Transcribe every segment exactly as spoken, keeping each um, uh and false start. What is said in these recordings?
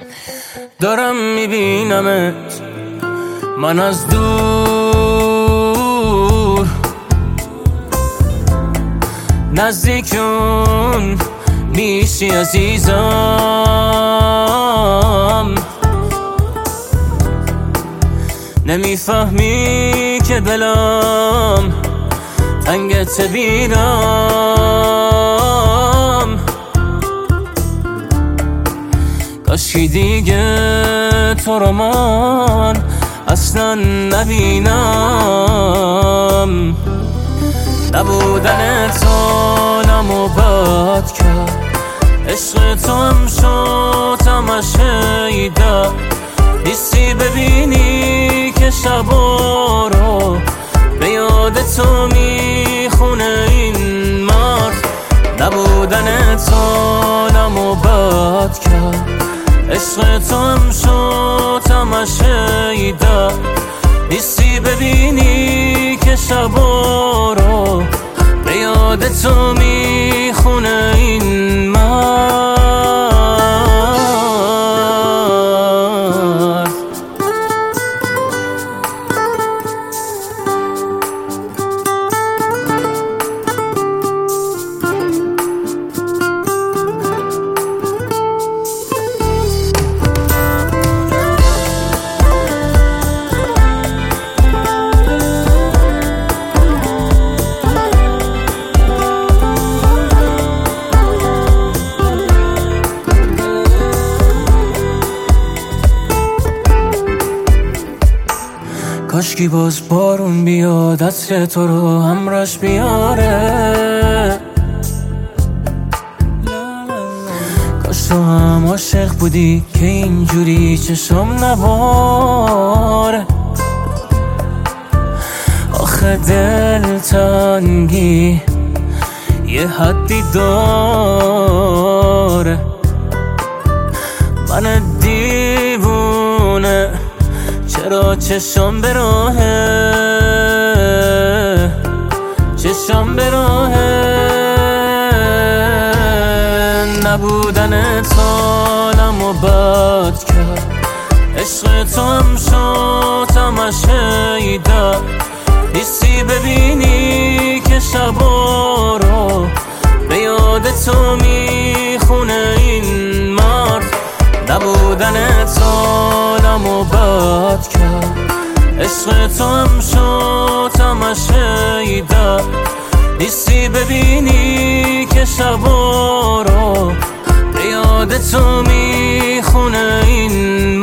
دارم میبینمت من از دور، نزدیکون میشی عزیزم. نمیفهمی که دلم تنگت بیرم، کاشکی دیگه تو رو من اصلا نبینم. نبودن تو نمو بد کرد، عشق تو هم شد تماشای در نیستی ببینی که شبا رو به یاد تو میخونه این مرد. نبودن تو نمو بد کرد، عشق تو هم شد تماشای در نیستی ببینی که شبا رو به یاد تو میخونه این مرد. کاشکی باز بارون بیاد، عطر تو رو همراش بیاره. کاش تو هم عاشق بودی که اینجوری چشم نباره. آخه دل تنگی یه حدی داره. من دیوونه چرا چشم به راهه، چشم به راهه. نبودن تو نمو بد کرد، عشق تو هم شد تماشای در نیستی ببینی که شبا رو به یاد تو میخونه این مرد. نبودن تو نمو بد کرد، عشق تو هم شد تماشای در نیستی ببینی که شبا رو به یاد تو میخونه این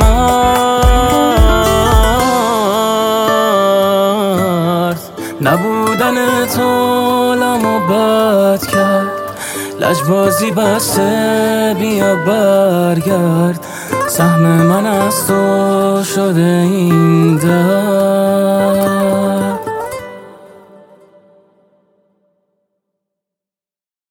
مرد. نبودن تو نمو بد کرد، لجبازی بسته بیا برگرد. سهم من از تو شده این در.